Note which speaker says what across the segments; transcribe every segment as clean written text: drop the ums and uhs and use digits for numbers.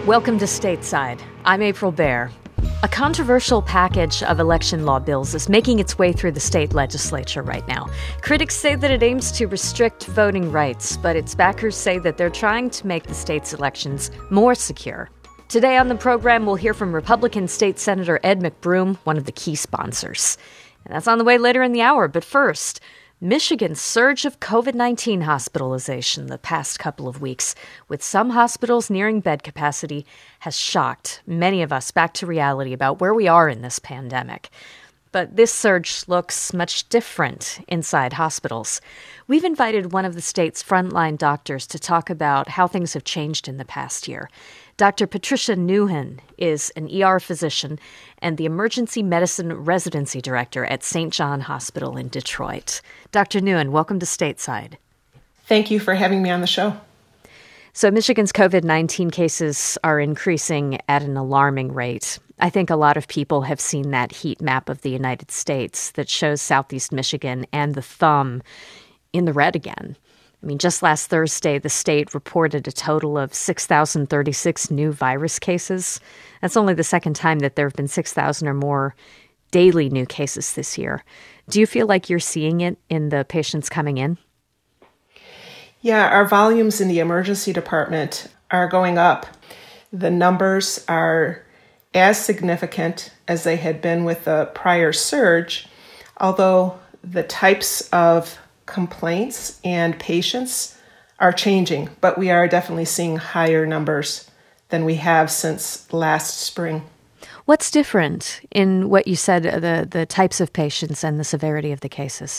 Speaker 1: Welcome to Stateside. I'm April Baer. A controversial package of election law bills is making its way through the state legislature right now. Critics say that it aims to restrict voting rights, but its backers say that they're trying to make the state's elections more secure. Today on the program, we'll hear from Republican State Senator Ed McBroom, one of the key sponsors. And that's on the way later in the hour. But first, Michigan's surge of COVID-19 hospitalization the past couple of weeks, with some hospitals nearing bed capacity, has shocked many of us back to reality about where we are in this pandemic. But this surge looks much different inside hospitals. We've invited one of the state's frontline doctors to talk about how things have changed in the past year. Dr. Patricia Nuhan is an ER physician and the Emergency Medicine Residency Director at St. John Hospital in Detroit. Dr. Nuhan, welcome to Stateside.
Speaker 2: Thank you for having me on the show.
Speaker 1: So Michigan's COVID-19 cases are increasing at an alarming rate. I think a lot of people have seen that heat map of the United States that shows Southeast Michigan and the thumb in the red again. I mean, just last Thursday, the state reported a total of 6,036 new virus cases. That's only the second time that there have been 6,000 or more daily new cases this year. Do you feel like you're seeing it in the patients coming in?
Speaker 2: Yeah, our volumes in the emergency department are going up. The numbers are as significant as they had been with the prior surge, although the types of complaints and patients are changing, but we are definitely seeing higher numbers than we have since last spring.
Speaker 1: What's different in what you said, the types of patients and the severity of the cases?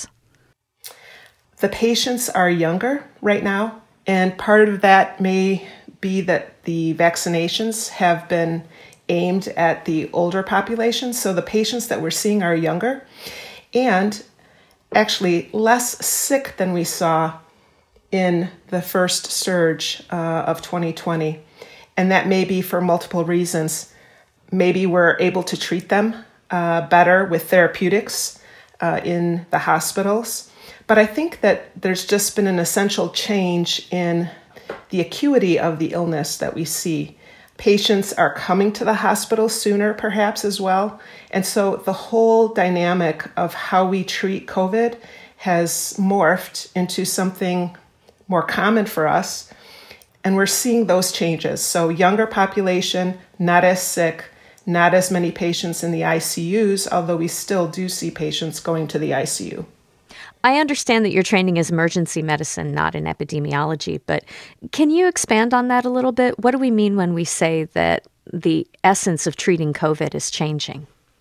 Speaker 2: The patients are younger right now, and part of that may be that the vaccinations have been aimed at the older population, so the patients that we're seeing are younger and actually less sick than we saw in the first surge of 2020. And that may be for multiple reasons. Maybe we're able to treat them better with therapeutics in the hospitals. But I think that there's just been an essential change in the acuity of the illness that we see. Patients are coming to the hospital sooner, perhaps, as well. And so the whole dynamic of how we treat COVID has morphed into something more common for us. And we're seeing those changes. So younger population, not as sick, not as many patients in the ICUs, although we still do see patients going to the ICU.
Speaker 1: I understand that your training is emergency medicine, not in epidemiology, but can you expand on that a little bit? What do we mean when we say that the essence of treating COVID is changing?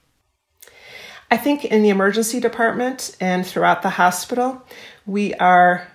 Speaker 2: I think in the emergency department and throughout the hospital, we are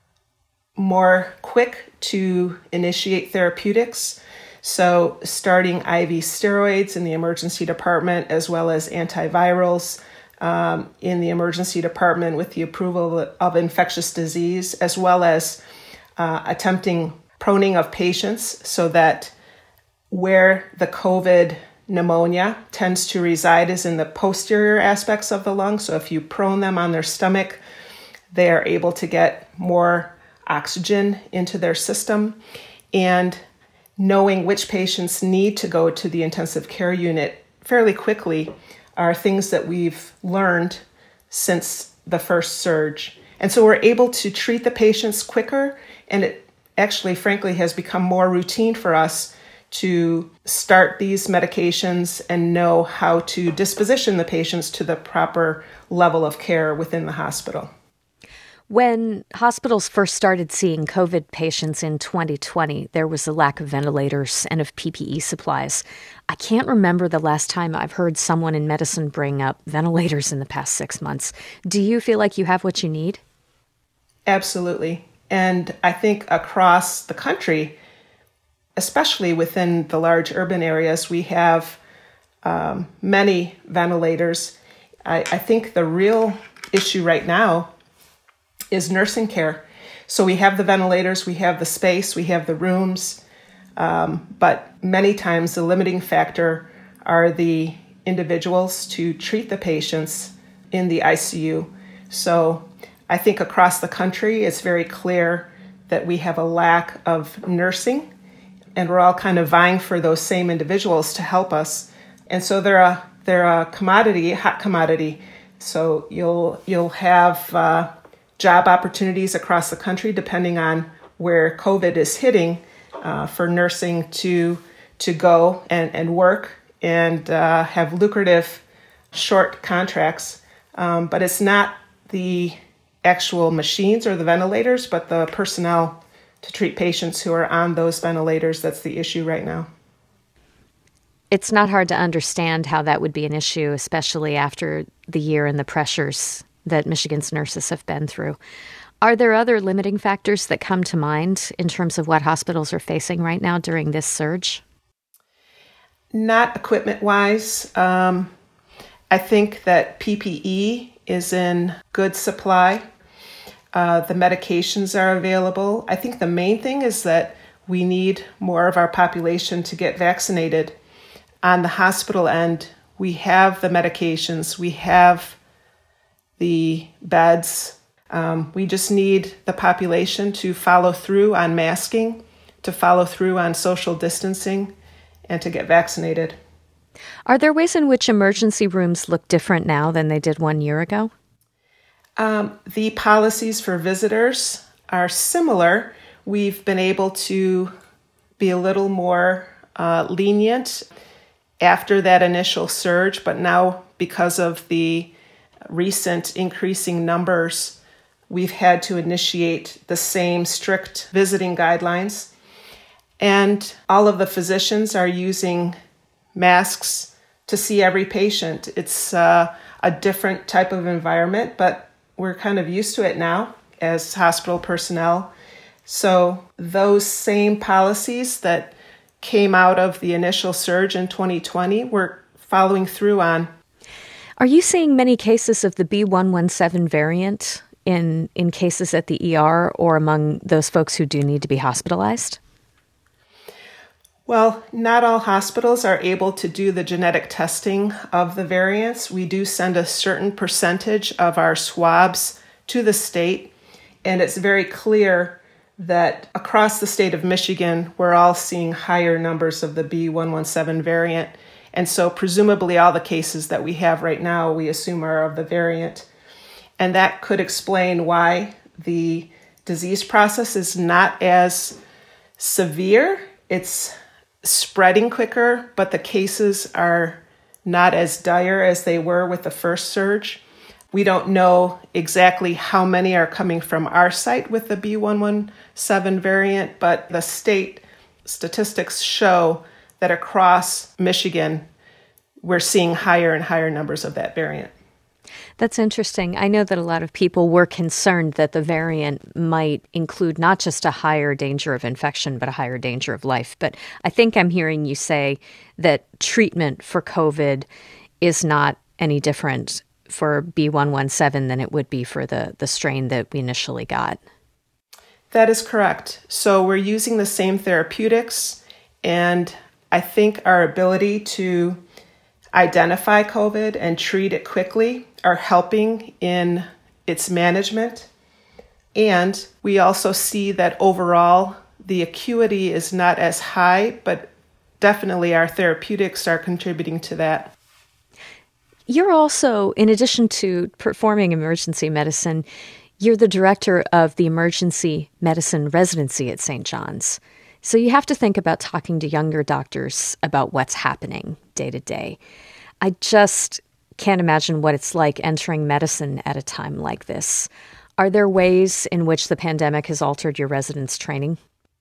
Speaker 2: more quick to initiate therapeutics. So starting IV steroids in the emergency department, as well as antivirals in the emergency department with the approval of infectious disease, as well as attempting proning of patients so that where the COVID pneumonia tends to reside is in the posterior aspects of the lung. So if you prone them on their stomach, they are able to get more oxygen into their system. And knowing which patients need to go to the intensive care unit fairly quickly are things that we've learned since the first surge. And so we're able to treat the patients quicker, and it actually, frankly, has become more routine for us to start these medications and know how to disposition the patients to the proper level of care within the hospital.
Speaker 1: When hospitals first started seeing COVID patients in 2020, there was a lack of ventilators and of PPE supplies. I can't remember the last time I've heard someone in medicine bring up ventilators in the past 6 months. Do you feel like you have what you need?
Speaker 2: Absolutely. And I think across the country, especially within the large urban areas, we have many ventilators. I think the real issue right now is nursing care. So we have the ventilators, we have the space, we have the rooms, but many times the limiting factor are the individuals to treat the patients in the ICU. So I think across the country, it's very clear that we have a lack of nursing and we're all kind of vying for those same individuals to help us. And so they're a commodity, a hot commodity. So you'll have job opportunities across the country depending on where COVID is hitting for nursing to go and work and have lucrative short contracts. But it's not the actual machines or the ventilators, but the personnel to treat patients who are on those ventilators that's the issue right now.
Speaker 1: It's not hard to understand how that would be an issue, especially after the year and the pressures that Michigan's nurses have been through. Are there other limiting factors that come to mind in terms of what hospitals are facing right now during this surge?
Speaker 2: Not equipment-wise. I think that PPE is in good supply. The medications are available. I think the main thing is that we need more of our population to get vaccinated. On the hospital end, we have the medications, we have the beds. We just need the population to follow through on masking, to follow through on social distancing, and to get vaccinated.
Speaker 1: Are there ways in which emergency rooms look different now than they did 1 year ago?
Speaker 2: The policies for visitors are similar. We've been able to be a little more lenient after that initial surge, but now because of the recent increasing numbers, we've had to initiate the same strict visiting guidelines. And all of the physicians are using masks to see every patient. It's a different type of environment, but we're kind of used to it now as hospital personnel. So those same policies that came out of the initial surge in 2020, we're following through on.
Speaker 1: Are you seeing many cases of the B.1.1.7 variant in cases at the ER or among those folks who do need to be hospitalized?
Speaker 2: Well, not all hospitals are able to do the genetic testing of the variants. We do send a certain percentage of our swabs to the state, and it's very clear that across the state of Michigan, we're all seeing higher numbers of the B.1.1.7 variant. And so presumably all the cases that we have right now, we assume are of the variant. And that could explain why the disease process is not as severe. It's spreading quicker, but the cases are not as dire as they were with the first surge. We don't know exactly how many are coming from our site with the B.1.1.7 variant, but the state statistics show that across Michigan, we're seeing higher and higher numbers of that variant.
Speaker 1: That's interesting. I know that a lot of people were concerned that the variant might include not just a higher danger of infection, but a higher danger of life. But I think I'm hearing you say that treatment for COVID is not any different for B.1.1.7 than it would be for the strain that we initially got.
Speaker 2: That is correct. So we're using the same therapeutics, and I think our ability to identify COVID and treat it quickly are helping in its management. And we also see that overall the acuity is not as high, but definitely our therapeutics are contributing to that.
Speaker 1: You're also, in addition to performing emergency medicine, you're the director of the emergency medicine residency at St. John's. So you have to think about talking to younger doctors about what's happening day to day. I just can't imagine what it's like entering medicine at a time like this. Are there ways in which the pandemic has altered your residents' training?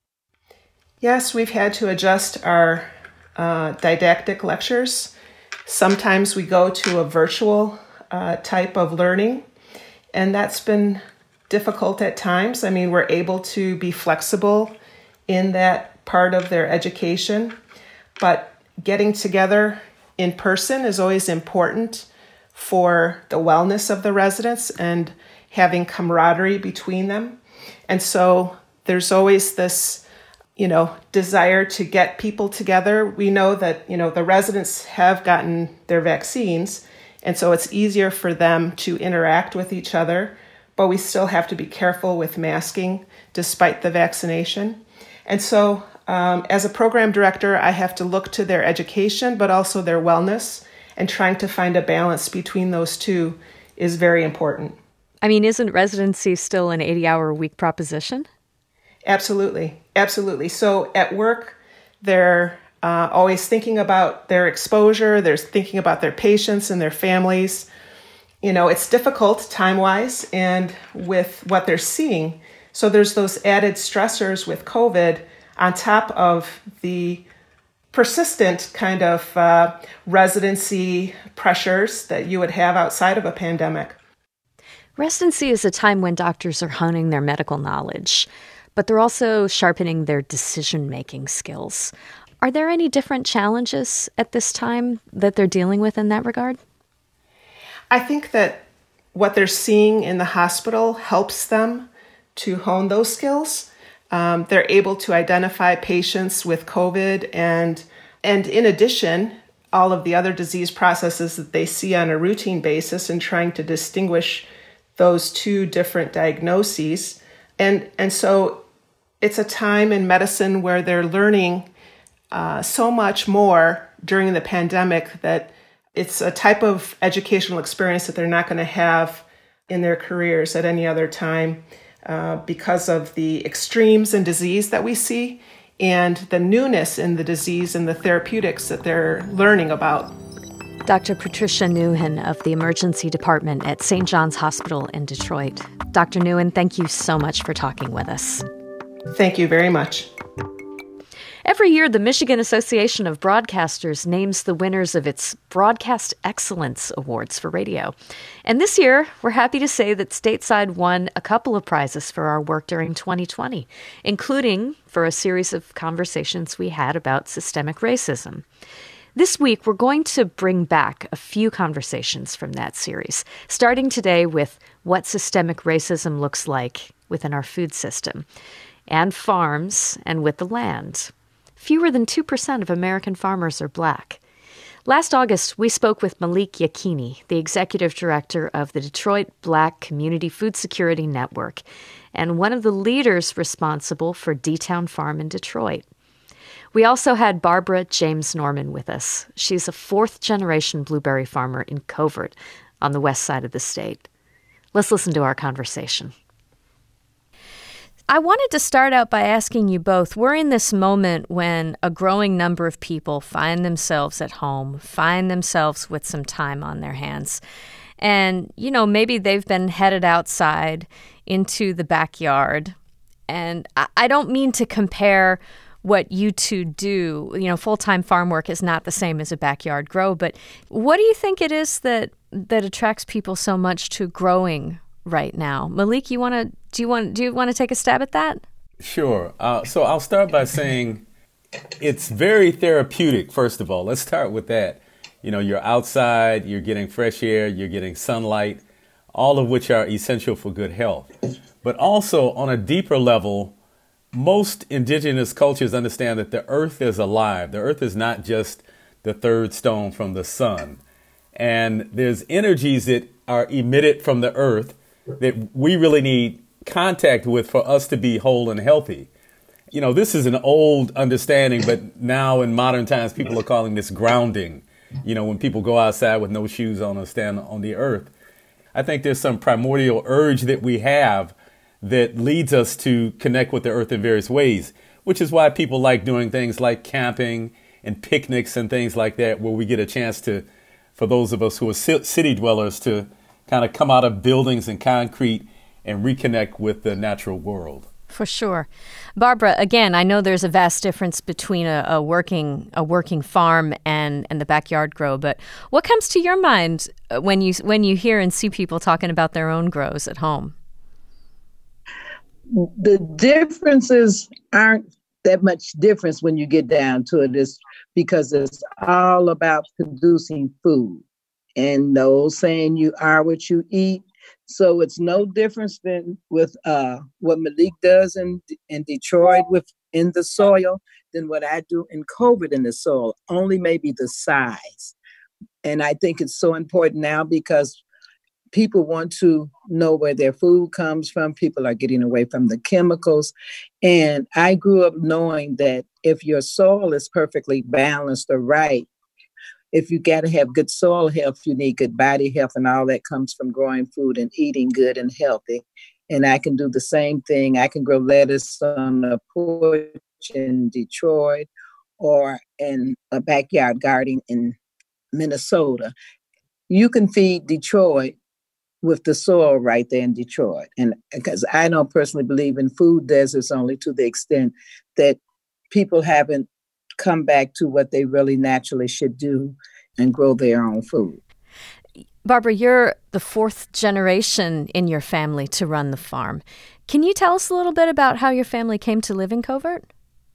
Speaker 2: Yes, we've had to adjust our didactic lectures. Sometimes we go to a virtual type of learning, and that's been difficult at times. I mean, we're able to be flexible in that part of their education, but getting together in person is always important for the wellness of the residents and having camaraderie between them. And so there's always this, desire to get people together. We know that, the residents have gotten their vaccines, and so it's easier for them to interact with each other, but we still have to be careful with masking despite the vaccination. And so As a program director, I have to look to their education, but also their wellness, and trying to find a balance between those two is very important.
Speaker 1: I mean, isn't residency still an 80-hour-a-week proposition?
Speaker 2: Absolutely. Absolutely. So at work, they're always thinking about their exposure. They're thinking about their patients and their families. You know, it's difficult time-wise and with what they're seeing. So there's those added stressors with COVID on top of the persistent kind of residency pressures that you would have outside of a pandemic.
Speaker 1: Residency is a time when doctors are honing their medical knowledge, but they're also sharpening their decision-making skills. Are there any different challenges at this time that they're dealing with in that regard?
Speaker 2: I think that what they're seeing in the hospital helps them to hone those skills. They're able to identify patients with COVID and in addition, all of the other disease processes that they see on a routine basis and trying to distinguish those two different diagnoses. And so it's a time in medicine where they're learning so much more during the pandemic that it's a type of educational experience that they're not going to have in their careers at any other time because of the extremes in disease that we see and the newness in the disease and the therapeutics that they're learning about.
Speaker 1: Dr. Patricia Nguyen of the Emergency Department at St. John's Hospital in Detroit. Dr. Nguyen, thank you so much for talking with us.
Speaker 2: Thank you very much.
Speaker 1: Every year, the Michigan Association of Broadcasters names the winners of its Broadcast Excellence Awards for radio. And this year, we're happy to say that Stateside won a couple of prizes for our work during 2020, including for a series of conversations we had about systemic racism. This week, we're going to bring back a few conversations from that series, starting today with what systemic racism looks like within our food system, and farms, and with the land. Fewer than 2% of American farmers are Black. Last August, we spoke with Malik Yakini, the executive director of the Detroit Black Community Food Security Network, and one of the leaders responsible for D-Town Farm in Detroit. We also had Barbara James Norman with us. She's a fourth-generation blueberry farmer in Covert on the west side of the state. Let's listen to our conversation. I wanted to start out by asking you both, we're in this moment when a growing number of people find themselves at home, find themselves with some time on their hands. And, you know, maybe they've been headed outside into the backyard. And I don't mean to compare what you two do. You know, full-time farm work is not the same as a backyard grow. But what do you think it is that attracts people so much to growing right now? Malik, do you want to take a stab at that?
Speaker 3: Sure. So I'll start by saying it's very therapeutic, first of all. Let's start with that. You know, you're outside, you're getting fresh air, you're getting sunlight, all of which are essential for good health. But also on a deeper level, most indigenous cultures understand that the earth is alive. The earth is not just the third stone from the sun. And there's energies that are emitted from the earth that we really need contact with for us to be whole and healthy. You know, this is an old understanding, but now in modern times, people are calling this grounding. You know, when people go outside with no shoes on or stand on the earth. I think there's some primordial urge that we have that leads us to connect with the earth in various ways, which is why people like doing things like camping and picnics and things like that, where we get a chance to, for those of us who are city dwellers, to kind of come out of buildings and concrete and reconnect with the natural world.
Speaker 1: For sure. Barbara, again, I know there's a vast difference between a working farm and the backyard grow, but what comes to your mind when you hear and see people talking about their own grows at home?
Speaker 4: The differences aren't that much difference when you get down to it, is because it's all about producing food. And the old saying, you are what you eat. So it's no difference than with what Malik does in Detroit in the soil than what I do in Covert in the soil, only maybe the size. And I think it's so important now because people want to know where their food comes from. People are getting away from the chemicals. And I grew up knowing that if your soil is perfectly balanced or right, if you got to have good soil health, you need good body health, and all that comes from growing food and eating good and healthy. And I can do the same thing. I can grow lettuce on a porch in Detroit or in a backyard garden in Minnesota. You can feed Detroit with the soil right there in Detroit. And because I don't personally believe in food deserts, only to the extent that people haven't come back to what they really naturally should do and grow their own food.
Speaker 1: Barbara, you're the fourth generation in your family to run the farm. Can you tell us a little bit about how your family came to live in Covert?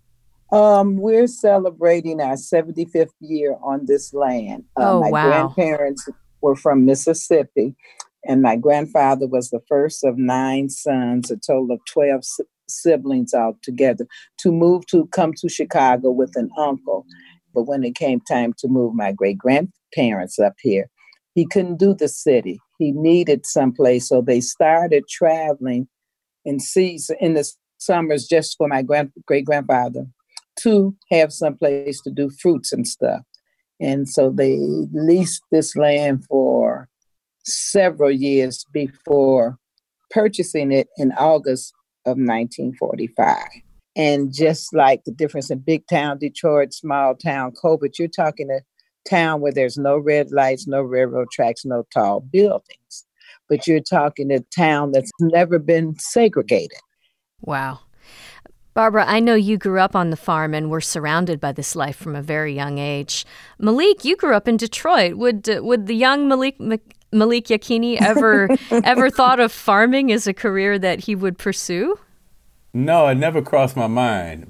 Speaker 4: We're celebrating our 75th year on this land. My grandparents were from Mississippi, and my grandfather was the first of 9 sons, a total of 12 siblings altogether, to come to Chicago with an uncle. But when it came time to move my great-grandparents up here, he couldn't do the city. He needed someplace, so they started traveling in the summers just for my great-grandfather to have someplace to do fruits and stuff. And so they leased this land for several years before purchasing it in August of 1945. And just like the difference in big town Detroit, small town Covert, you're talking a town where there's no red lights, no railroad tracks, no tall buildings. But you're talking a town that's never been segregated. Wow.
Speaker 1: Barbara, I know you grew up on the farm and were surrounded by this life from a very young age. Malik, you grew up in Detroit. Would the young Malik Yakini ever thought of farming as a career that he would pursue?
Speaker 3: No, it never crossed my mind.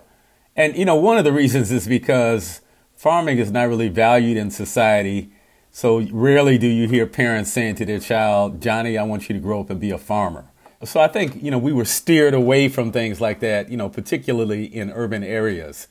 Speaker 3: And one of the reasons is because farming is not really valued in society. So rarely do you hear parents saying to their child, Johnny, I want you to grow up and be a farmer. So I think, we were steered away from things like that, particularly in urban areas.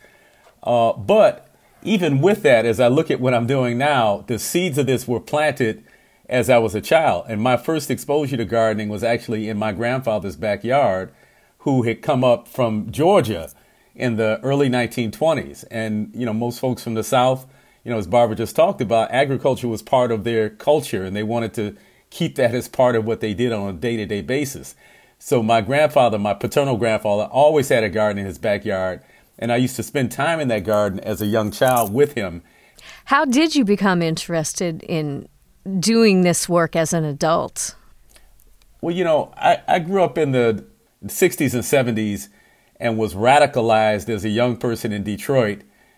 Speaker 3: But even with that, as I look at what I'm doing now, the seeds of this were planted as I was a child. And my first exposure to gardening was actually in my grandfather's backyard, who had come up from Georgia in the early 1920s. And, most folks from the South, as Barbara just talked about, agriculture was part of their culture, and they wanted to keep that as part of what they did on a day-to-day basis. So my paternal grandfather, always had a garden in his backyard, and I used to spend time in that garden as a young child with him.
Speaker 1: How did you become interested in doing this work as an adult?
Speaker 3: Well, I grew up in the 60s and 70s and was radicalized as a young person in Detroit.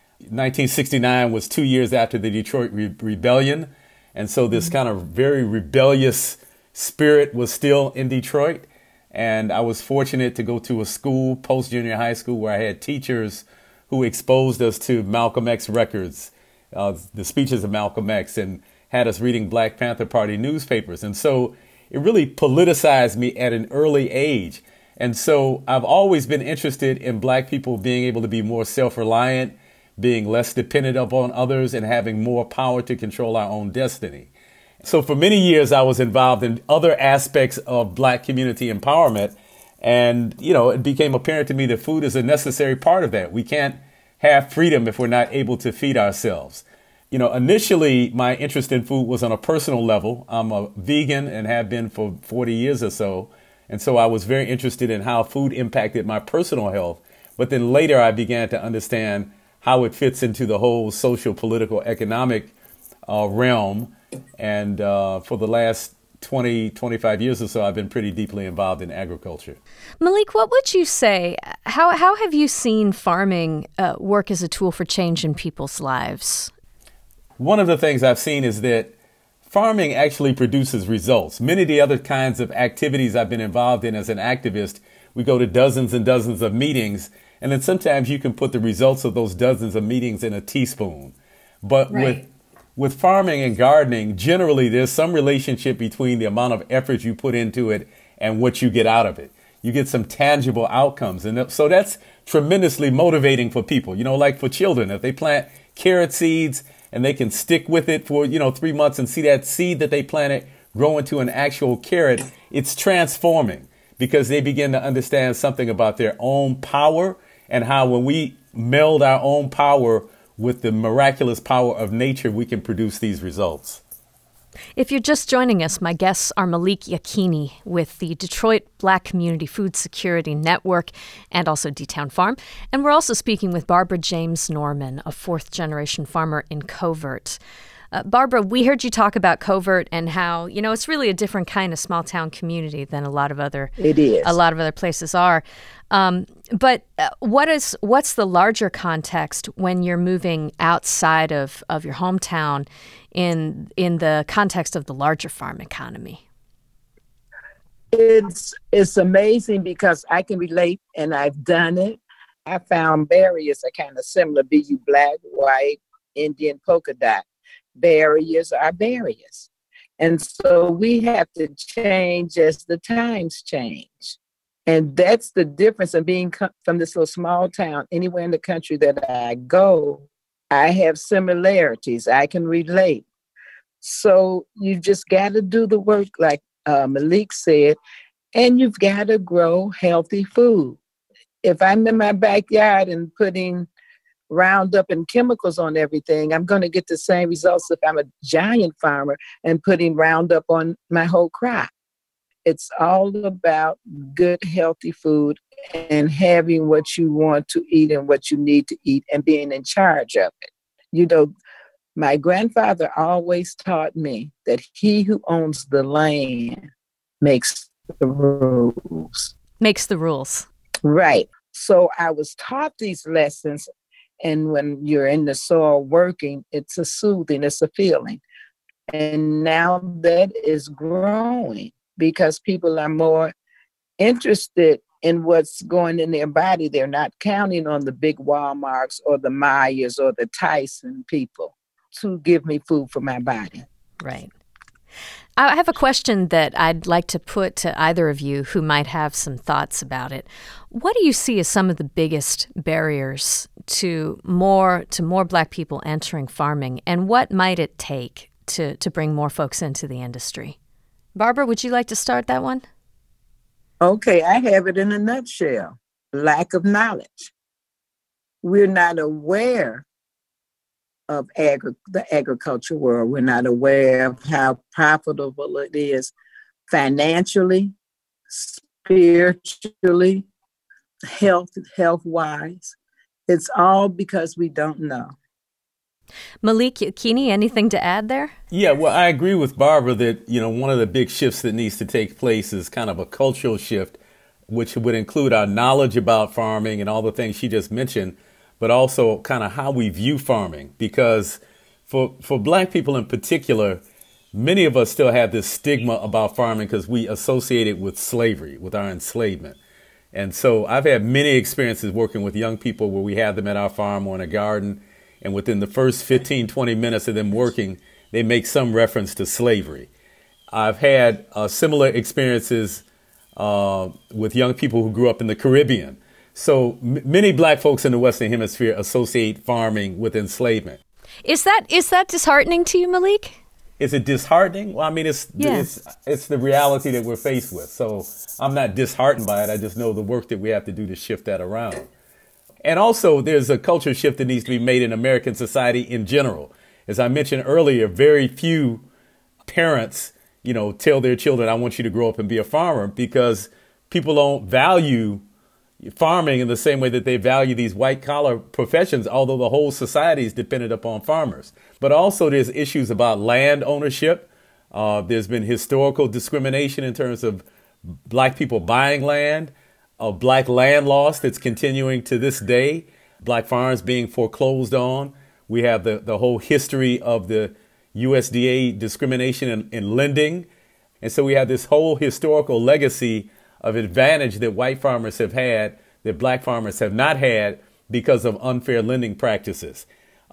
Speaker 3: 1969 was 2 years after the Detroit Rebellion. And so this kind of very rebellious spirit was still in Detroit. And I was fortunate to go to a school, post-junior high school, where I had teachers who exposed us to Malcolm X records, the speeches of Malcolm X, and had us reading Black Panther Party newspapers. And so it really politicized me at an early age. And so I've always been interested in Black people being able to be more self-reliant, being less dependent upon others, and having more power to control our own destiny. So for many years, I was involved in other aspects of Black community empowerment. And, it became apparent to me that food is a necessary part of that. We can't have freedom if we're not able to feed ourselves. Initially, my interest in food was on a personal level. I'm a vegan and have been for 40 years or so. And so I was very interested in how food impacted my personal health. But then later, I began to understand how it fits into the whole social, political, economic realm. And for the last 20, 25 years or so, I've been pretty deeply involved in agriculture.
Speaker 1: Malik, what would you say? How have you seen farming work as a tool for change in people's lives?
Speaker 3: One of the things I've seen is that farming actually produces results. Many of the other kinds of activities I've been involved in as an activist, we go to dozens and dozens of meetings, and then sometimes you can put the results of those dozens of meetings in a teaspoon. But with farming and gardening, generally there's some relationship between the amount of effort you put into it and what you get out of it. You get some tangible outcomes. And so that's tremendously motivating for people. Like for children, if they plant carrot seeds and they can stick with it for, 3 months and see that seed that they planted grow into an actual carrot, it's transforming because they begin to understand something about their own power and how when we meld our own power with the miraculous power of nature, we can produce these results.
Speaker 1: If you're just joining us, my guests are Malik Yaqini with the Detroit Black Community Food Security Network and also D-Town Farm. And we're also speaking with Barbara James Norman, a fourth-generation farmer in Covert. Barbara, we heard you talk about Covert and how, it's really a different kind of small-town community than a lot of other places are. But what's the larger context when you're moving outside of your hometown in the context of the larger farm economy?
Speaker 4: It's amazing because I can relate and I've done it. I found barriers are kind of similar, be you black, white, Indian, polka dot. Barriers are barriers. And so we have to change as the times change. And that's the difference of being from this little small town. Anywhere in the country that I go, I have similarities. I can relate. So you just got to do the work, like Malik said, and you've got to grow healthy food. If I'm in my backyard and putting Roundup and chemicals on everything, I'm going to get the same results if I'm a giant farmer and putting Roundup on my whole crop. It's all about good, healthy food and having what you want to eat and what you need to eat and being in charge of it. My grandfather always taught me that he who owns the land makes the rules.
Speaker 1: Makes the rules.
Speaker 4: Right. So I was taught these lessons. And when you're in the soil working, it's a soothing, it's a feeling. And now that is growing because people are more interested in what's going in their body. They're not counting on the big Walmarts or the Myers or the Tyson people to give me food for my body.
Speaker 1: Right. I have a question that I'd like to put to either of you who might have some thoughts about it. What do you see as some of the biggest barriers to more Black people entering farming, and what might it take to bring more folks into the industry? Barbara, would you like to start that one?
Speaker 4: Okay, I have it in a nutshell. Lack of knowledge. We're not aware of the agriculture world. We're not aware of how profitable it is financially, spiritually, health-wise. It's all because we don't know.
Speaker 1: Malik Yaqini, anything to add there?
Speaker 3: Yeah, well, I agree with Barbara that, one of the big shifts that needs to take place is kind of a cultural shift, which would include our knowledge about farming and all the things she just mentioned, but also kind of how we view farming. Because for Black people in particular, many of us still have this stigma about farming because we associate it with slavery, with our enslavement. And so I've had many experiences working with young people where we have them at our farm or in a garden, and within the first 15, 20 minutes of them working, they make some reference to slavery. I've had similar experiences with young people who grew up in the Caribbean. So many Black folks in the Western Hemisphere associate farming with enslavement.
Speaker 1: Is that disheartening to you, Malik?
Speaker 3: Is it disheartening? Well, I mean, it's the reality that we're faced with. So I'm not disheartened by it. I just know the work that we have to do to shift that around. And also, there's a culture shift that needs to be made in American society in general. As I mentioned earlier, very few parents, tell their children, I want you to grow up and be a farmer, because people don't value farming in the same way that they value these white-collar professions, although the whole society is dependent upon farmers. But also there's issues about land ownership. There's been historical discrimination in terms of Black people buying land, of Black land loss that's continuing to this day, Black farms being foreclosed on. We have the whole history of the USDA discrimination in lending. And so we have this whole historical legacy of advantage that white farmers have had that Black farmers have not had because of unfair lending practices.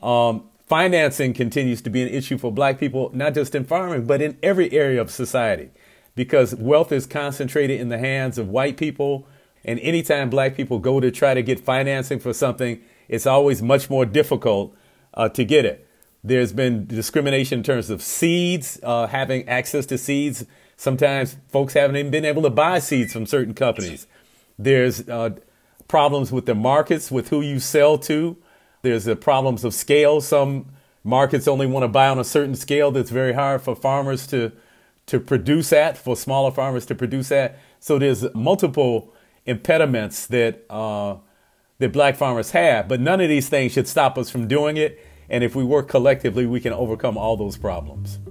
Speaker 3: Financing continues to be an issue for Black people, not just in farming, but in every area of society, because wealth is concentrated in the hands of white people. And anytime Black people go to try to get financing for something, it's always much more difficult to get it. There's been discrimination in terms of seeds, having access to seeds. Sometimes folks haven't even been able to buy seeds from certain companies. There's problems with the markets, with who you sell to. There's the problems of scale. Some markets only want to buy on a certain scale that's very hard for farmers to produce at, for smaller farmers to produce at. So there's multiple impediments that Black farmers have, but none of these things should stop us from doing it. And if we work collectively, we can overcome all those problems.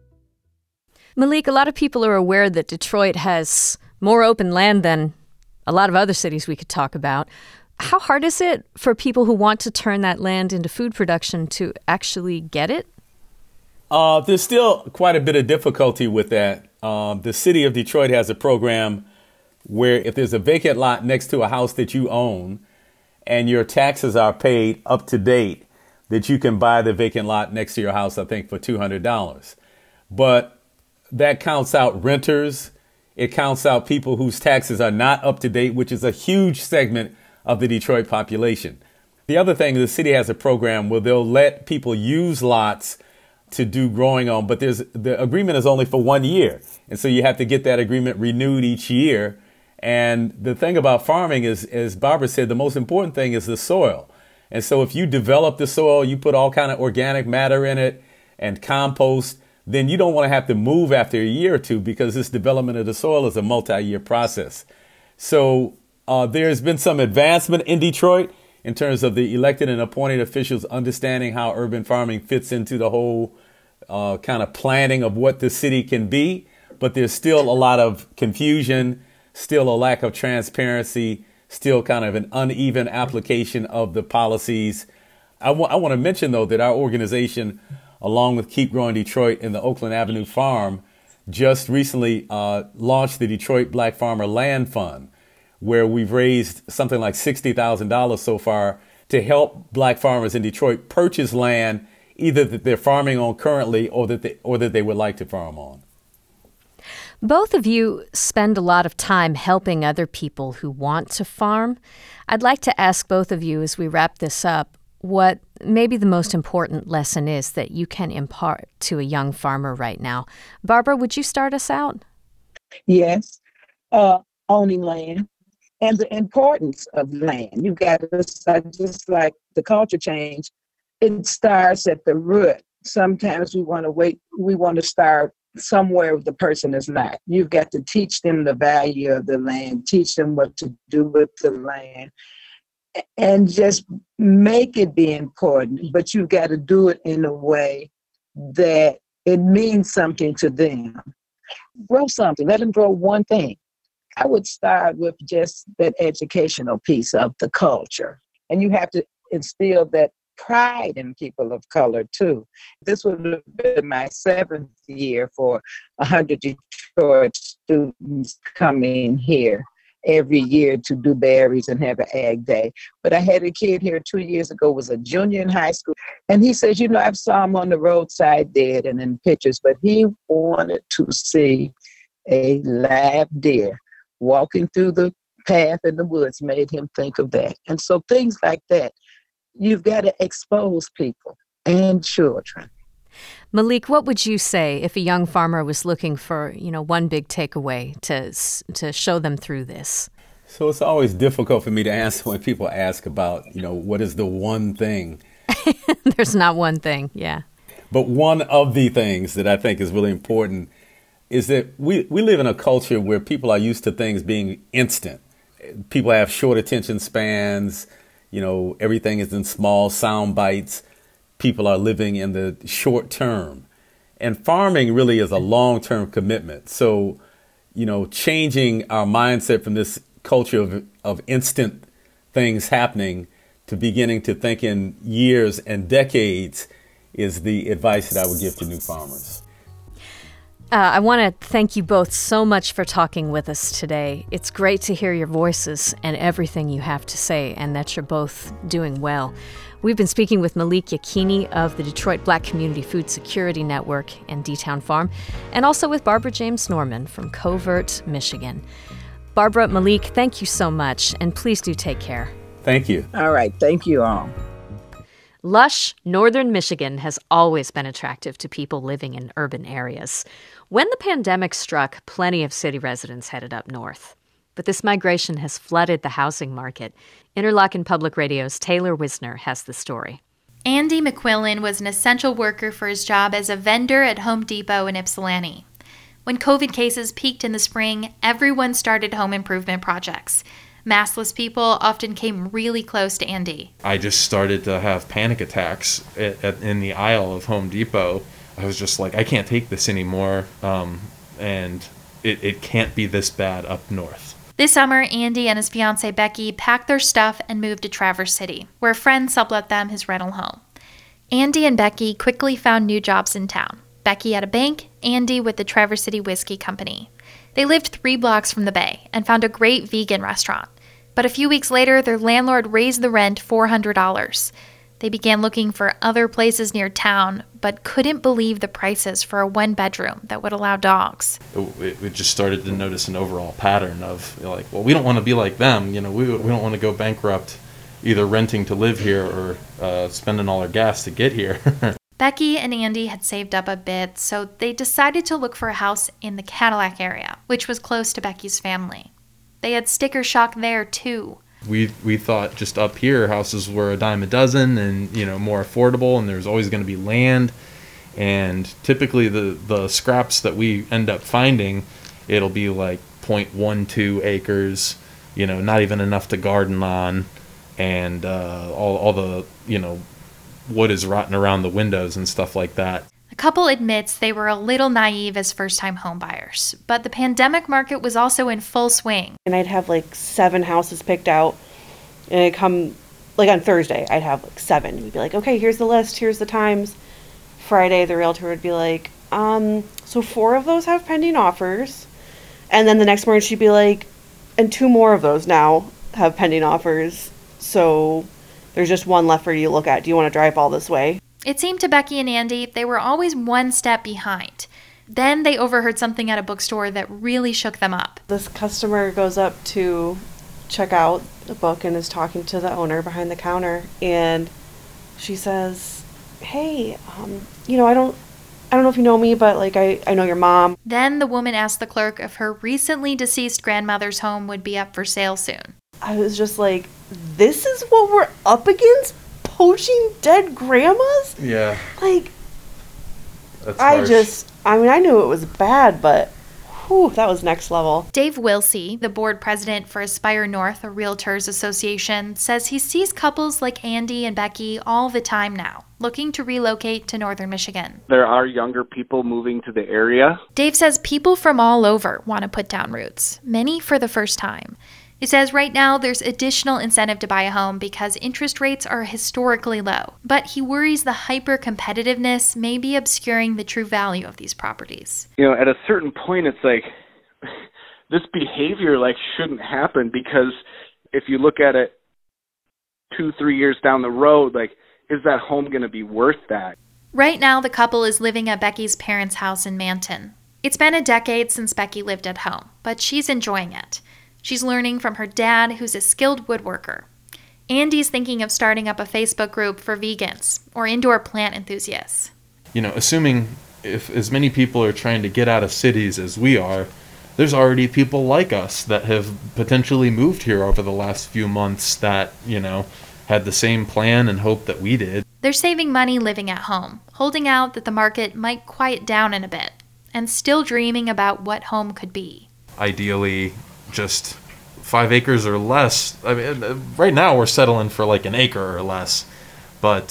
Speaker 1: Malik, a lot of people are aware that Detroit has more open land than a lot of other cities we could talk about. How hard is it for people who want to turn that land into food production to actually get it?
Speaker 3: There's still quite a bit of difficulty with that. The city of Detroit has a program where if there's a vacant lot next to a house that you own and your taxes are paid up to date, that you can buy the vacant lot next to your house, I think, for $200. But that counts out renters. It counts out people whose taxes are not up to date, which is a huge segment of the Detroit population. The other thing, the city has a program where they'll let people use lots to do growing on, but the agreement is only for 1 year. And so you have to get that agreement renewed each year. And the thing about farming is, as Barbara said, the most important thing is the soil. And so if you develop the soil, you put all kind of organic matter in it and compost, then you don't want to have to move after a year or two, because this development of the soil is a multi-year process. So there's been some advancement in Detroit in terms of the elected and appointed officials understanding how urban farming fits into the whole kind of planning of what the city can be. But there's still a lot of confusion, still a lack of transparency, still kind of an uneven application of the policies. I want to mention, though, that our organization, along with Keep Growing Detroit and the Oakland Avenue Farm, just recently launched the Detroit Black Farmer Land Fund, where we've raised something like $60,000 so far to help Black farmers in Detroit purchase land either that they're farming on currently or that they would like to farm on.
Speaker 1: Both of you spend a lot of time helping other people who want to farm. I'd like to ask both of you, as we wrap this up, what maybe the most important lesson is that you can impart to a young farmer right now. Barbara, would you start us out?
Speaker 4: Yes, owning land and the importance of land. You got to start, just like the culture change, it starts at the root. Sometimes we want to wait, we want to start somewhere the person is not. You've got to teach them the value of the land, teach them what to do with the land, and just make it be important. But you've got to do it in a way that it means something to them. Grow something, let them grow one thing. I would start with just that educational piece of the culture. And you have to instill that pride in people of color too. This would have been my 7th year for 100 Detroit students coming here every year to do berries and have an ag day. But I had a kid here 2 years ago, was a junior in high school, and he says, you know, I've saw him on the roadside dead and in pictures, but he wanted to see a live deer walking through the path in the woods, made him think of that. And so things like that, you've got to expose people and children.
Speaker 1: Malik, what would you say if a young farmer was looking for, one big takeaway to show them through this?
Speaker 3: So it's always difficult for me to answer when people ask about, what is the one thing?
Speaker 1: There's not one thing, yeah.
Speaker 3: But one of the things that I think is really important is that we live in a culture where people are used to things being instant. People have short attention spans. Everything is in small sound bites. People are living in the short term. And farming really is a long-term commitment. So, changing our mindset from this culture of instant things happening to beginning to think in years and decades is the advice that I would give to new farmers.
Speaker 1: I want to thank you both so much for talking with us today. It's great to hear your voices and everything you have to say, and that you're both doing well. We've been speaking with Malik Yakini of the Detroit Black Community Food Security Network and D-Town Farm, and also with Barbara James Norman from Covert, Michigan. Barbara, Malik, thank you so much, and please do take care.
Speaker 3: Thank you.
Speaker 4: All right. Thank you all.
Speaker 1: Lush, northern Michigan has always been attractive to people living in urban areas. When the pandemic struck, plenty of city residents headed up north. But this migration has flooded the housing market. Interlochen Public Radio's Taylor Wisner has the story.
Speaker 5: Andy McQuillan was an essential worker for his job as a vendor at Home Depot in Ypsilanti. When COVID cases peaked in the spring, everyone started home improvement projects. Maskless people often came really close to Andy.
Speaker 6: I just started to have panic attacks in the aisle of Home Depot. I was just like, I can't take this anymore, and it can't be this bad up north.
Speaker 5: This summer, Andy and his fiancée Becky packed their stuff and moved to Traverse City, where a friend sublet them his rental home. Andy and Becky quickly found new jobs in town. Becky at a bank, Andy with the Traverse City Whiskey Company. They lived 3 blocks from the bay and found a great vegan restaurant. But a few weeks later, their landlord raised the rent $400. They began looking for other places near town, but couldn't believe the prices for a 1-bedroom that would allow dogs.
Speaker 6: We just started to notice an overall pattern of, like, well, we don't want to be like them. We don't want to go bankrupt either renting to live here or spending all our gas to get here.
Speaker 5: Becky and Andy had saved up a bit, so they decided to look for a house in the Cadillac area, which was close to Becky's family. They had sticker shock there, too.
Speaker 6: We thought just up here houses were a dime a dozen and, more affordable, and there's always going to be land. And typically the scraps that we end up finding, it'll be like 0.12 acres, not even enough to garden on, and all the, wood is rotting around the windows and stuff like that.
Speaker 5: The couple admits they were a little naive as first-time homebuyers, but the pandemic market was also in full swing.
Speaker 7: And I'd have 7 houses picked out, and it'd come, on Thursday, I'd have 7. We'd be like, okay, here's the list, here's the times. Friday, the realtor would be like, so 4 of those have pending offers. And then the next morning she'd be like, and 2 more of those now have pending offers. So there's just 1 left for you to look at. Do you want to drive all this way?
Speaker 5: It seemed to Becky and Andy they were always 1 step behind. Then they overheard something at a bookstore that really shook them up.
Speaker 7: This customer goes up to check out the book and is talking to the owner behind the counter, and she says, hey, I don't know if you know me, but I know your mom.
Speaker 5: Then the woman asked the clerk if her recently deceased grandmother's home would be up for sale soon.
Speaker 7: I was just like, this is what we're up against? Poaching dead grandmas?
Speaker 6: Yeah.
Speaker 7: That's harsh. I knew it was bad, but that was next level.
Speaker 5: Dave Wilsey, the board president for Aspire North, a realtors association, says he sees couples like Andy and Becky all the time now, looking to relocate to northern Michigan.
Speaker 8: There are younger people moving to the area.
Speaker 5: Dave says people from all over want to put down roots, many for the first time. He says right now there's additional incentive to buy a home because interest rates are historically low, but he worries the hyper-competitiveness may be obscuring the true value of these properties.
Speaker 8: At a certain point, it's like, this behavior shouldn't happen, because if you look at it 2-3 years down the road, is that home going to be worth that?
Speaker 5: Right now, the couple is living at Becky's parents' house in Manton. It's been a decade since Becky lived at home, but she's enjoying it. She's learning from her dad, who's a skilled woodworker. Andy's thinking of starting up a Facebook group for vegans or indoor plant enthusiasts.
Speaker 6: Assuming if as many people are trying to get out of cities as we are, there's already people like us that have potentially moved here over the last few months that, had the same plan and hope that we did.
Speaker 5: They're saving money living at home, holding out that the market might quiet down in a bit, and still dreaming about what home could be.
Speaker 6: Ideally, just 5 acres or less. I mean, right now we're settling for an acre or less, but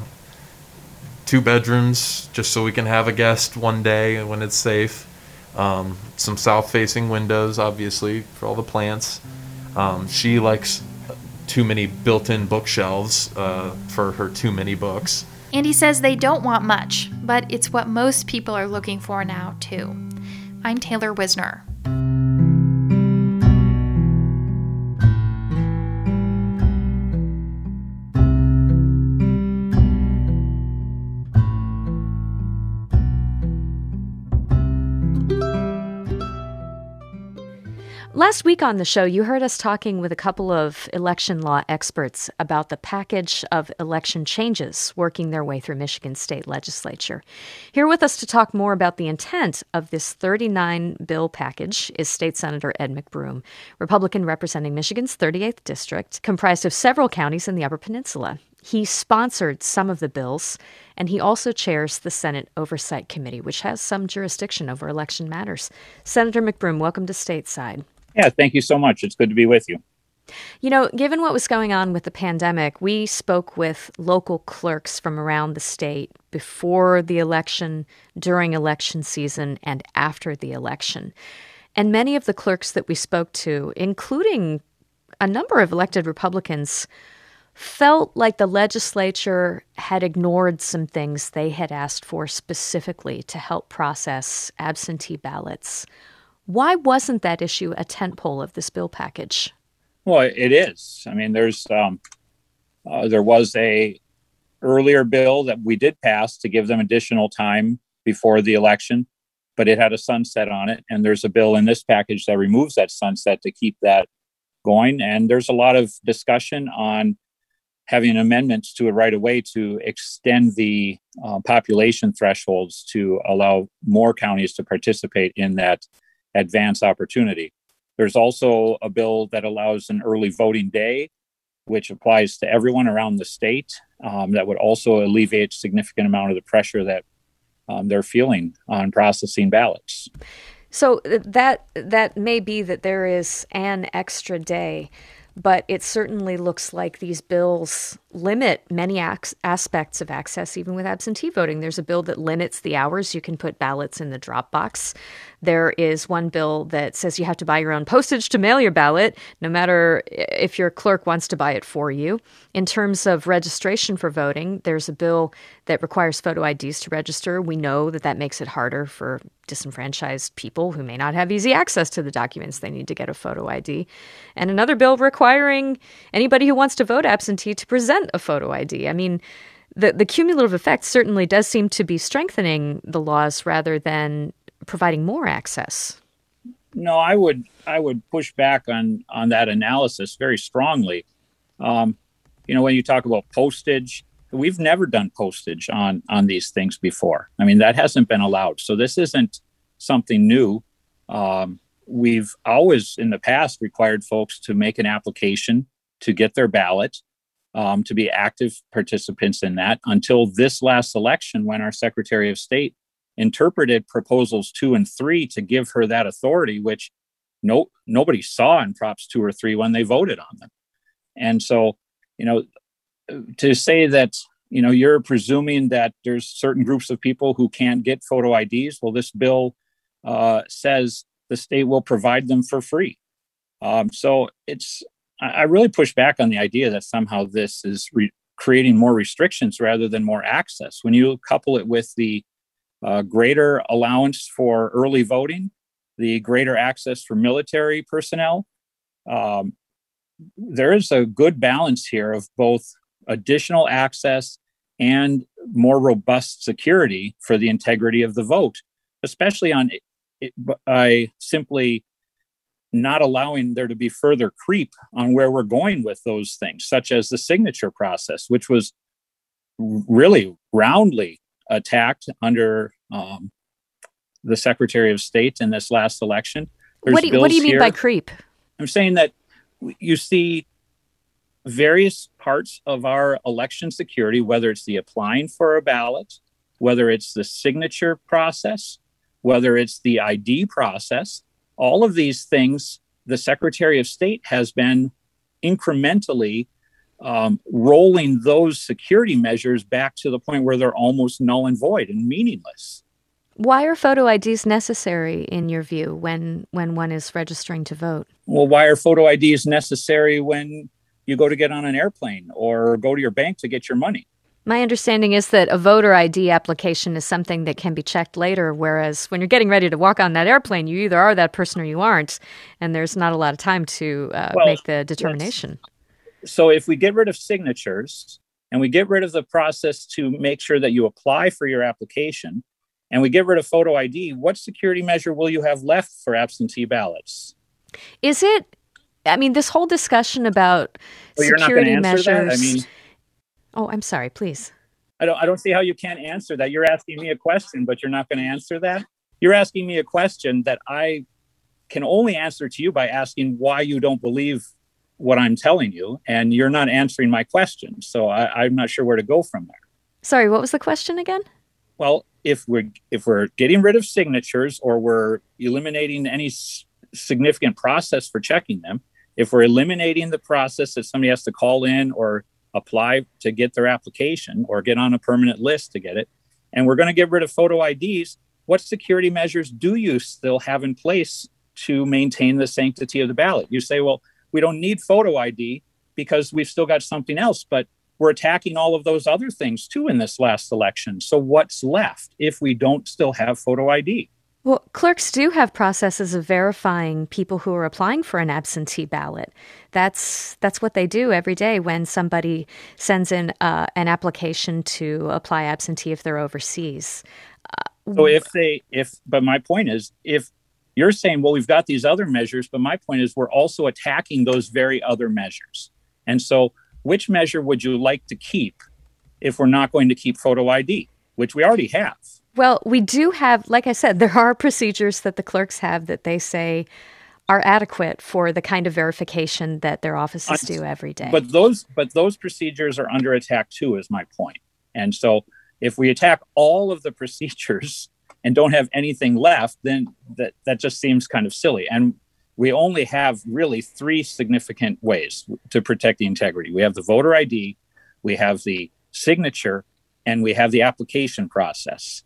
Speaker 6: 2 bedrooms just so we can have a guest one day when it's safe. Some south-facing windows, obviously, for all the plants. She likes too many built-in bookshelves for her too many books.
Speaker 5: Andy says they don't want much, but it's what most people are looking for now, too. I'm Taylor Wisner.
Speaker 1: Last week on the show, you heard us talking with a couple of election law experts about the package of election changes working their way through Michigan's state legislature. Here with us to talk more about the intent of this 39-bill package is State Senator Ed McBroom, Republican representing Michigan's 38th district, comprised of several counties in the Upper Peninsula. He sponsored some of the bills, and he also chairs the Senate Oversight Committee, which has some jurisdiction over election matters. Senator McBroom, welcome to Stateside.
Speaker 9: Yeah, thank you so much. It's good to be with you.
Speaker 1: You know, given what was going on with the pandemic, we spoke with local clerks from around the state before the election, during election season, and after the election. And many of the clerks that we spoke to, including a number of elected Republicans, felt like the legislature had ignored some things they had asked for specifically to help process absentee ballots. Why wasn't that issue a tentpole of this bill package?
Speaker 9: Well, it is. I mean, there was a earlier bill that we did pass to give them additional time before the election, but it had a sunset on it. And there's a bill in this package that removes that sunset to keep that going. And there's a lot of discussion on having amendments to it right away to extend the population thresholds to allow more counties to participate in that advance opportunity. There's also a bill that allows an early voting day, which applies to everyone around the state. That would also alleviate a significant amount of the pressure that they're feeling on processing ballots.
Speaker 1: So that may be that there is an extra day, but it certainly looks like these bills limit many aspects of access, even with absentee voting. There's a bill that limits the hours you can put ballots in the drop box. There is one bill that says you have to buy your own postage to mail your ballot, no matter if your clerk wants to buy it for you. In terms of registration for voting, there's a bill that requires photo IDs to register. We know that makes it harder for disenfranchised people who may not have easy access to the documents they need to get a photo ID. And another bill requiring anybody who wants to vote absentee to present a photo ID. I mean, the cumulative effect certainly does seem to be strengthening the laws rather than providing more access.
Speaker 9: No, I would push back on that analysis very strongly. When you talk about postage, we've never done postage on these things before. I mean, that hasn't been allowed. So this isn't something new. We've always in the past required folks to make an application to get their ballot, to be active participants in that until this last election when our Secretary of State interpreted proposals 2 and 3 to give her that authority, which nobody saw in Props 2 or 3 when they voted on them. And so, to say that, you're presuming that there's certain groups of people who can't get photo IDs. Well, this bill says the state will provide them for free. I really push back on the idea that somehow this is creating more restrictions rather than more access. When you couple it with the greater allowance for early voting, the greater access for military personnel, there is a good balance here of both additional access and more robust security for the integrity of the vote, especially by simply not allowing there to be further creep on where we're going with those things, such as the signature process, which was really roundly attacked under the Secretary of State in this last election.
Speaker 1: What do you mean by creep?
Speaker 9: I'm saying that you see various parts of our election security, whether it's the applying for a ballot, whether it's the signature process, whether it's the ID process, all of these things, the Secretary of State has been incrementally rolling those security measures back to the point where they're almost null and void and meaningless.
Speaker 1: Why are photo IDs necessary, in your view, when one is registering to vote?
Speaker 9: Well, why are photo IDs necessary when you go to get on an airplane or go to your bank to get your money?
Speaker 1: My understanding is that a voter ID application is something that can be checked later, whereas when you're getting ready to walk on that airplane, you either are that person or you aren't, and there's not a lot of time to make the determination.
Speaker 9: Yes. So if we get rid of signatures and we get rid of the process to make sure that you apply for your application, and we get rid of photo ID, what security measure will you have left for absentee ballots?
Speaker 1: Is it? I mean, this whole discussion about security measures. Oh, I'm sorry. Please.
Speaker 9: I don't see how you can't answer that. You're asking me a question, but you're not going to answer that. You're asking me a question that I can only answer to you by asking why you don't believe what I'm telling you, and you're not answering my question. So I'm not sure where to go from there.
Speaker 1: Sorry, what was the question again?
Speaker 9: Well, if we're getting rid of signatures, or we're eliminating any significant process for checking them, if we're eliminating the process that somebody has to call in or apply to get their application or get on a permanent list to get it, and we're going to get rid of photo IDs, what security measures do you still have in place to maintain the sanctity of the ballot? You say, well, we don't need photo ID because we've still got something else, but we're attacking all of those other things too in this last election. So what's left if we don't still have photo ID?
Speaker 1: Well, clerks do have processes of verifying people who are applying for an absentee ballot. That's what they do every day when somebody sends in an application to apply absentee if they're overseas.
Speaker 9: But my point is, if you're saying, well, we've got these other measures, but my point is we're also attacking those very other measures. And so which measure would you like to keep if we're not going to keep photo ID, which we already have?
Speaker 1: Well, we do have, like I said, there are procedures that the clerks have that they say are adequate for the kind of verification that their offices do every day.
Speaker 9: But those procedures are under attack too, is my point. And so if we attack all of the procedures and don't have anything left, then that just seems kind of silly. And we only have really three significant ways to protect the integrity. We have the voter ID, we have the signature, and we have the application process.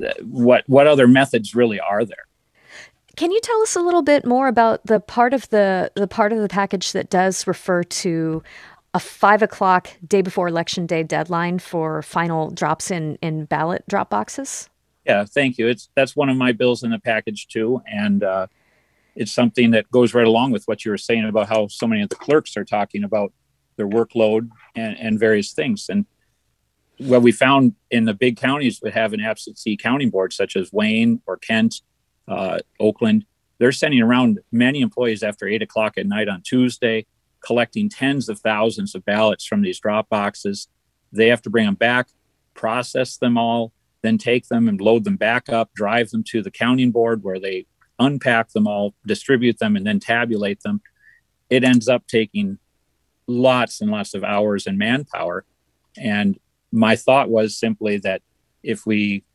Speaker 9: What other methods really are there?
Speaker 1: Can you tell us a little bit more about the part of the package that does refer to a 5:00 day before election day deadline for final drops in ballot drop boxes?
Speaker 9: Yeah, thank you. That's one of my bills in the package too, and it's something that goes right along with what you were saying about how so many of the clerks are talking about their workload and various things. And what we found in the big counties that have an absentee counting board, such as Wayne or Kent, Oakland, they're sending around many employees after 8:00 at night on Tuesday, collecting tens of thousands of ballots from these drop boxes. They have to bring them back, process them all, then take them and load them back up, drive them to the counting board where they unpack them all, distribute them, and then tabulate them. It ends up taking lots and lots of hours and manpower. And my thought was simply that if we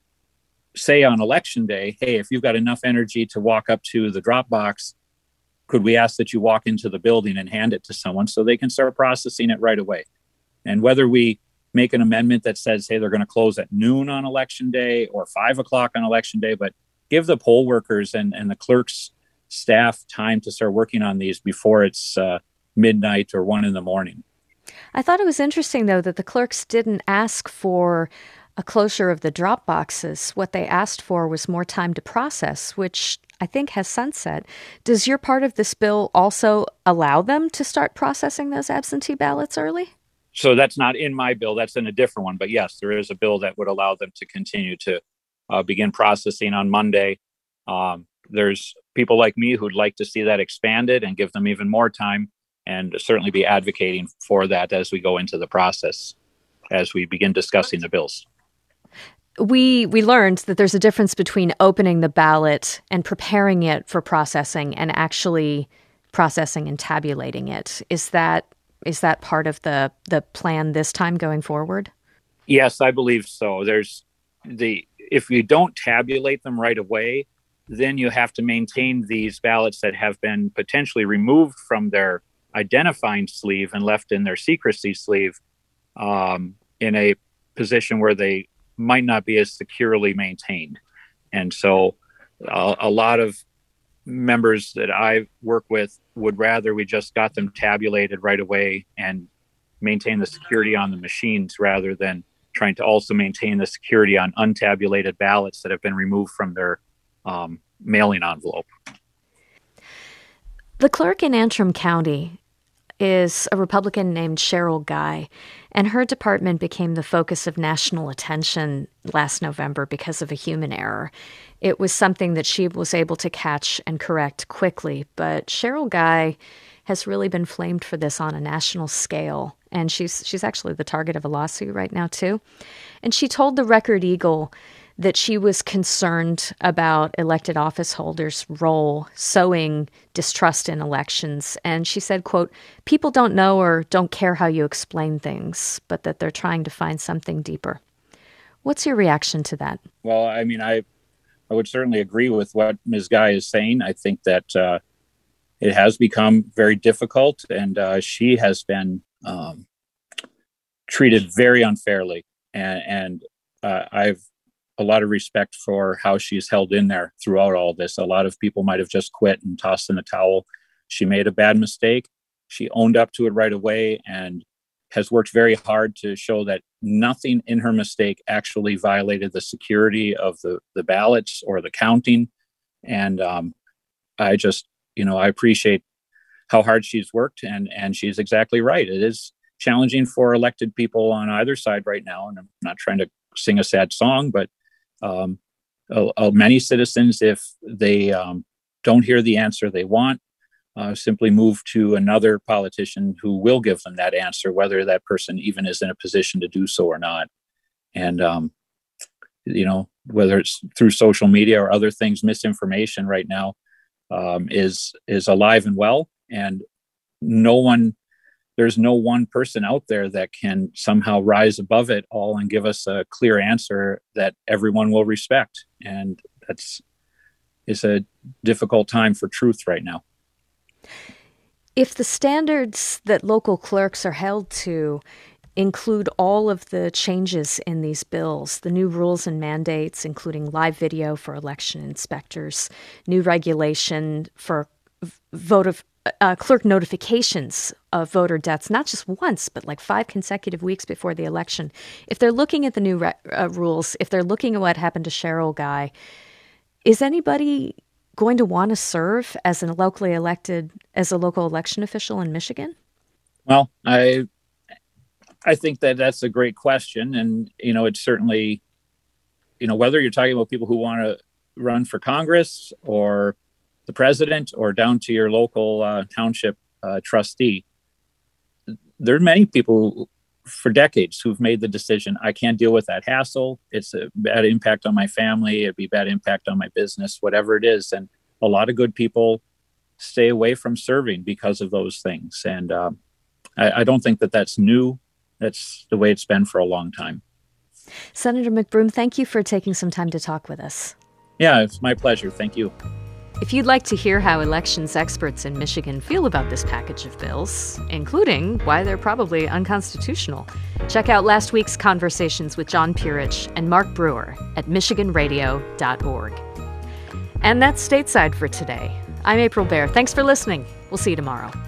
Speaker 9: say on election day, hey, if you've got enough energy to walk up to the drop box, could we ask that you walk into the building and hand it to someone so they can start processing it right away? And whether we make an amendment that says, hey, they're going to close at noon on election day or 5:00 on election day, but give the poll workers and the clerks staff time to start working on these before it's midnight or 1 a.m.
Speaker 1: I thought it was interesting, though, that the clerks didn't ask for a closure of the drop boxes. What they asked for was more time to process, which I think has sunset. Does your part of this bill also allow them to start processing those absentee ballots early?
Speaker 9: So that's not in my bill. That's in a different one. But yes, there is a bill that would allow them to continue to begin processing on Monday. There's people like me who'd like to see that expanded and give them even more time, and certainly be advocating for that as we go into the process, as we begin discussing the bills.
Speaker 1: We learned that there's a difference between opening the ballot and preparing it for processing and actually processing and tabulating it. Is that part of the plan this time going forward?
Speaker 9: Yes, I believe so. If you don't tabulate them right away, then you have to maintain these ballots that have been potentially removed from their identifying sleeve and left in their secrecy sleeve in a position where they might not be as securely maintained. And so a lot of members that I work with would rather we just got them tabulated right away and maintain the security on the machines rather than trying to also maintain the security on untabulated ballots that have been removed from their mailing envelope.
Speaker 1: The clerk in Antrim County is a Republican named Cheryl Guy, and her department became the focus of national attention last November because of a human error. It was something that she was able to catch and correct quickly. But Cheryl Guy has really been flamed for this on a national scale. And she's actually the target of a lawsuit right now, too. And she told the Record Eagle that she was concerned about elected office holders' role sowing distrust in elections. And she said, quote, "People don't know or don't care how you explain things, but that they're trying to find something deeper." What's your reaction to that?
Speaker 9: Well, I mean, I would certainly agree with what Ms. Guy is saying. I think that it has become very difficult, and she has been treated very unfairly. And I've a lot of respect for how she's held in there throughout all this. A lot of people might have just quit and tossed in the towel. She made a bad mistake. She owned up to it right away and has worked very hard to show that nothing in her mistake actually violated the security of the ballots or the counting. And I just, I appreciate how hard she's worked, and she's exactly right. It is challenging for elected people on either side right now. And I'm not trying to sing a sad song, but many citizens, if they don't hear the answer they want, simply move to another politician who will give them that answer, whether that person even is in a position to do so or not. And, whether it's through social media or other things, misinformation right now is alive and well. And there's no one person out there that can somehow rise above it all and give us a clear answer that everyone will respect. And it's a difficult time for truth right now.
Speaker 1: If the standards that local clerks are held to include all of the changes in these bills, the new rules and mandates, including live video for election inspectors, new regulation for clerk notifications of voter deaths, not just once, but like 5 consecutive weeks before the election. If they're looking at the new rules, if they're looking at what happened to Cheryl Guy, is anybody going to want to serve as a local election official in Michigan?
Speaker 9: Well, I think that's a great question. And, it's certainly, whether you're talking about people who want to run for Congress or the president or down to your local township trustee, there are many people for decades who've made the decision, I can't deal with that hassle. It's a bad impact on my family. It'd be bad impact on my business, whatever it is. And a lot of good people stay away from serving because of those things. And I don't think that that's new. That's the way it's been for a long time.
Speaker 1: Senator McBroom, thank you for taking some time to talk with us.
Speaker 9: Yeah, it's my pleasure. Thank you.
Speaker 1: If you'd like to hear how elections experts in Michigan feel about this package of bills, including why they're probably unconstitutional, check out last week's conversations with John Purich and Mark Brewer at michiganradio.org. And that's Stateside for today. I'm April Baer. Thanks for listening. We'll see you tomorrow.